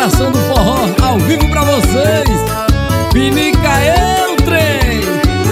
versão do forró ao vivo pra vocês. Pinica eu, trem.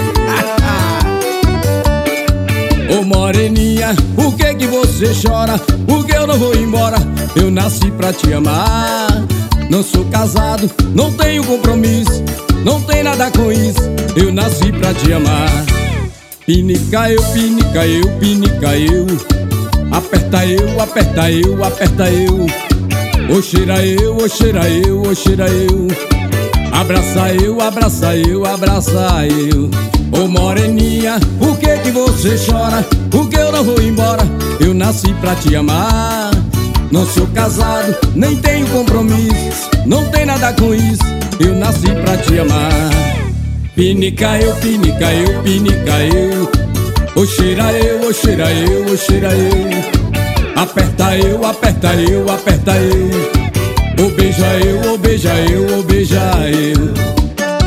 Ô moreninha, por que que você chora? Porque eu não vou embora, eu nasci pra te amar. Não sou casado, não tenho compromisso, não tem nada com isso, eu nasci pra te amar. Pinica eu, pinica eu, pinica eu. Aperta eu, aperta eu, aperta eu. Ô cheira eu, ô cheira eu, ô cheira eu. Abraça eu, abraça eu, abraça eu. Ô moreninha, por que que você chora? Porque eu não vou embora, eu nasci pra te amar. Não sou casado, nem tenho compromisso, não tem nada com isso, eu nasci pra te amar. Pinica eu, pinica eu, pinica eu. Ô cheira eu, ô cheira eu, ô cheira eu. Aperta eu, aperta eu, aperta eu. Ô beija eu, ô beija eu, ô beija eu.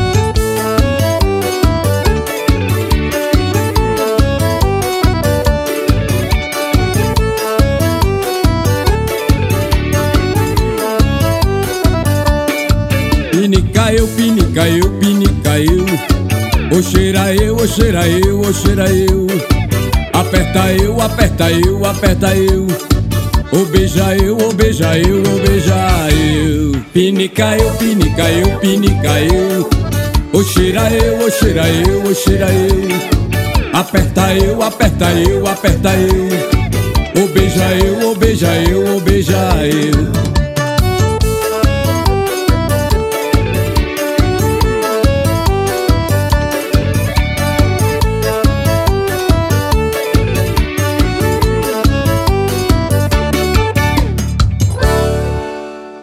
Pinica eu, pinica eu, pinica eu. Ô cheira eu, ô cheira eu, ô cheira eu. Aperta eu, aperta eu, aperta eu. Ô beija eu, ô beija eu, ô beija eu. Pinica eu, pinica eu, pinica eu. Ô cheira eu, ô cheira eu, ô cheira eu. Aperta eu, aperta eu, aperta eu. Ô beija eu, ô beija eu, ô beija eu.